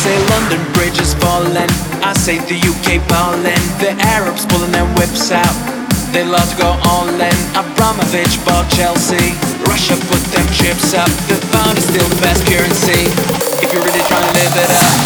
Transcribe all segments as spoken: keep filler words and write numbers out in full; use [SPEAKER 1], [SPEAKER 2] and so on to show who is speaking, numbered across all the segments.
[SPEAKER 1] say London Bridge is falling, I say the U K ballin'. The Arabs pulling their whips out, they love to go all in. Abramovich bought Chelsea, Russia put them chips up. The pound is still the best currency, if you're really trying to live it up.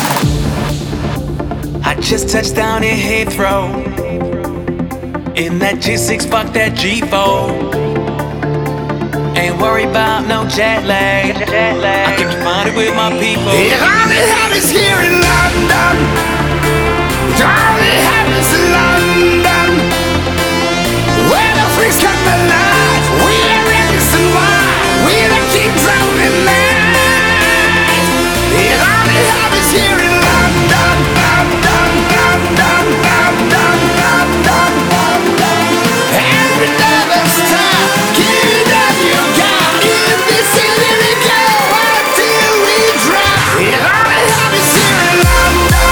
[SPEAKER 1] I just touched down in Heathrow, in that G six, fuck that G four. Ain't worried about no jet lag, I keep reminded with my people.
[SPEAKER 2] It only happens here in London. It only happens in London, where the freaks come alive. We are Rex and wine, we the kings of the night. It only happens here in London, London, London, London, London, London. And we never stop, keep it up your God. In this city we go until we drop. It only happens here in London.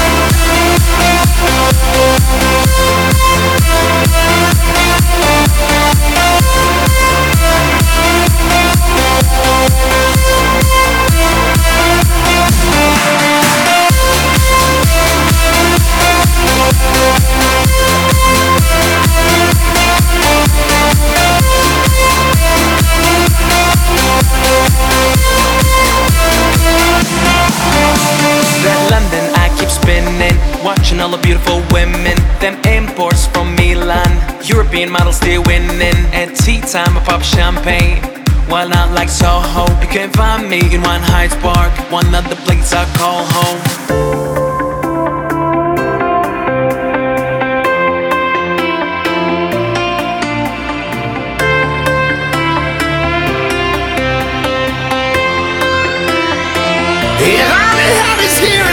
[SPEAKER 1] That London I keep spinning, watching all the beautiful women. Them imports from Milan, European models still winning. And tea time I pop champagne, while not like Soho. You can't find me in one Hyde Park, one of the places I call home.
[SPEAKER 2] It only happens here